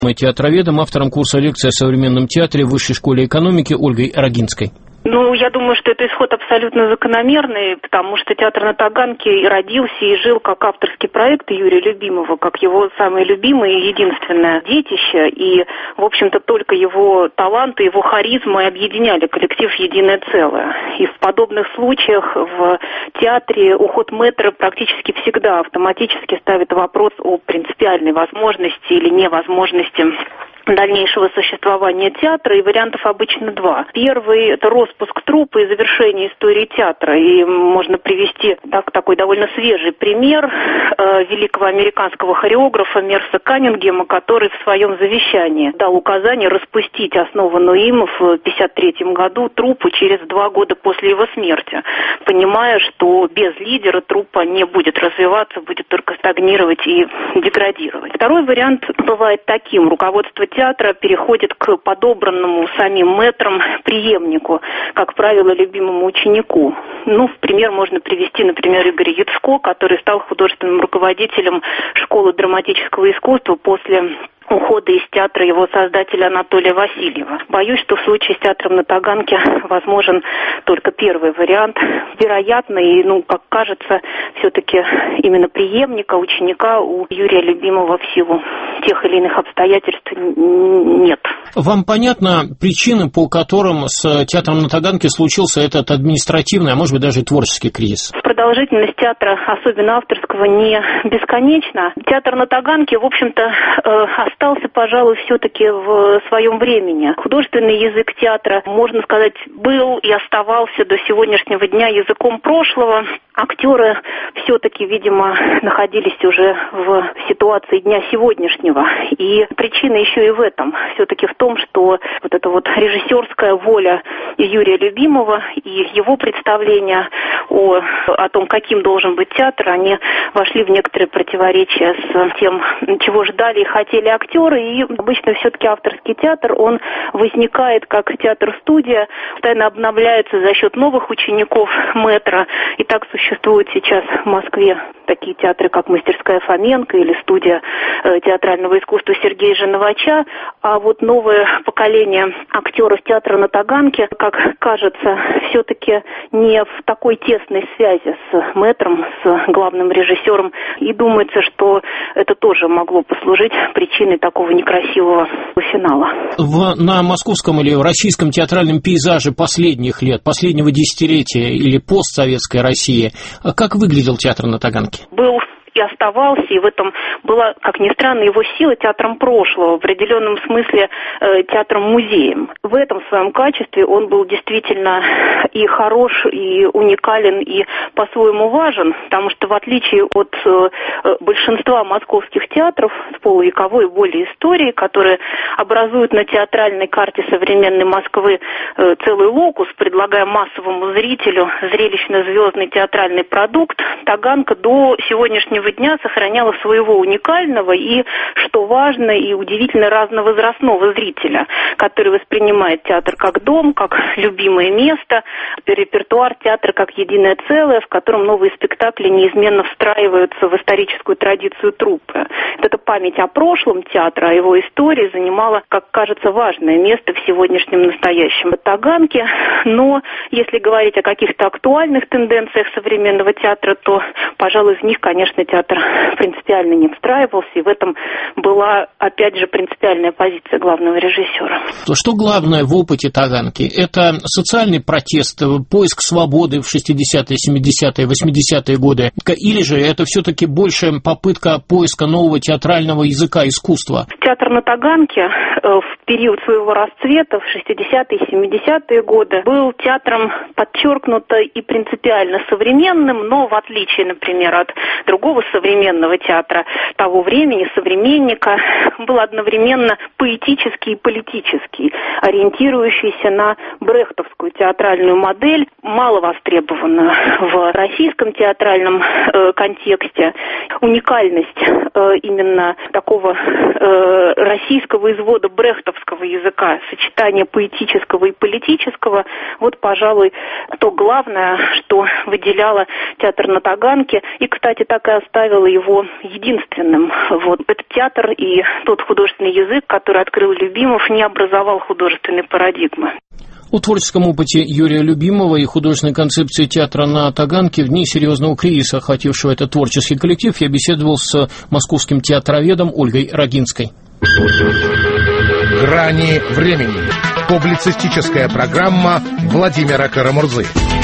Театроведом, автором курса лекций о современном театре в Высшей школе экономики Ольгой Рогинской. Я думаю, что это исход абсолютно закономерный, потому что театр на Таганке и родился, и жил как авторский проект Юрия Любимого, как его самое любимое и единственное детище. И, в общем-то, только его таланты, его харизма объединяли коллектив в единое целое. И в подобных случаях в театре уход мэтра практически всегда автоматически ставит вопрос о принципиальной возможности или невозможности дальнейшего существования театра, и вариантов обычно два. Первый – это распуск труппы и завершение истории театра. И можно привести такой довольно свежий пример великого американского хореографа Мерса Каннингема, который в своем завещании дал указание распустить основанную им в 1953 году труппу через 2 года после его смерти, понимая, что без лидера труппа не будет развиваться, будет только стагнировать и деградировать. Второй вариант бывает таким. Руководство театра переходит к подобранному самим мэтром преемнику, как правило, любимому ученику. В пример можно привести, например, Игоря Яцко, который стал художественным руководителем школы драматического искусства после ухода из театра его создателя Анатолия Васильева. Боюсь, что в случае с театром на Таганке возможен только первый вариант. Вероятно, и, как кажется, все-таки именно преемника, ученика у Юрия Любимого в силу тех или иных обстоятельств нет. Вам понятна причина, по которым с театром на Таганке случился этот административный, а может быть даже творческий кризис? Продолжительность театра, особенно авторского, не бесконечна. Театр на Таганке, в общем-то, остался, пожалуй, все-таки в своем времени. Художественный язык театра, можно сказать, был и оставался до сегодняшнего дня языком прошлого. Актеры все-таки, видимо, находились уже в ситуации дня сегодняшнего. И причина еще и в этом. Все-таки в том, что вот эта вот режиссерская воля Юрия Любимого и его представления о том, каким должен быть театр, они вошли в некоторые противоречия с тем, чего ждали и хотели актеры. И обычно все-таки авторский театр, он возникает как театр-студия, постоянно обновляется за счет новых учеников мэтра. И так существуют сейчас в Москве такие театры, как «Мастерская Фоменко» или студия театрального искусства Сергея Женовача. А вот новое поколение актеров театра на Таганке, как кажется, все-таки не в такой тесной связи с мэтром, с главным режиссером. И думается, что это тоже могло послужить причиной такого некрасивого финала. На московском или в российском театральном пейзаже последних лет, последнего десятилетия или постсоветской России, как выглядел театр на Таганке? Был и оставался, и в этом была, как ни странно, его сила театром прошлого, в определенном смысле театром-музеем. В этом своем качестве он был действительно и хорош, и уникален, и по-своему важен, потому что в отличие от большинства московских театров с полувековой и более историей, которые образуют на театральной карте современной Москвы целый локус, предлагая массовому зрителю зрелищно-звездный театральный продукт, Таганка до сегодняшнего дня сохраняла своего уникального и, что важно, и удивительно разновозрастного зрителя, который воспринимает театр как дом, как любимое место, репертуар театра как единое целое, в котором новые спектакли неизменно встраиваются в историческую традицию труппы. Эта память о прошлом театра, о его истории занимала, как кажется, важное место в сегодняшнем настоящем Таганке. Но если говорить о каких-то актуальных тенденциях современного театра, то, пожалуй, в них, конечно, театр принципиально не встраивался, и в этом была, опять же, принципиальная позиция главного режиссера. Что главное в опыте Таганки? Это социальный протест, поиск свободы в 60-е, 70-е, 80-е годы? Или же это все-таки больше попытка поиска нового театрального языка, искусства? Театр на Таганке в период своего расцвета, в 60-е, 70-е годы, был театром подчеркнуто и принципиально современным, но в отличие, например, от другого современного театра того времени, современника, был одновременно поэтический и политический, ориентирующийся на брехтовскую театральную модель, мало востребованную в российском театральном контексте. Уникальность именно такого российского извода брехтовской авторского языка, сочетание поэтического и политического, вот, пожалуй, то главное, что выделяло театр на Таганке, и, кстати, так и оставило его единственным. Вот этот театр и тот художественный язык, который открыл Любимов, не образовал художественной парадигмы. О творческом опыте Юрия Любимова и художественной концепции театра на Таганке в дни серьезного кризиса, охватившего этот творческий коллектив, я беседовал с московским театроведом Ольгой Рогинской. «Грани времени». Публицистическая программа Владимира Карамурзы.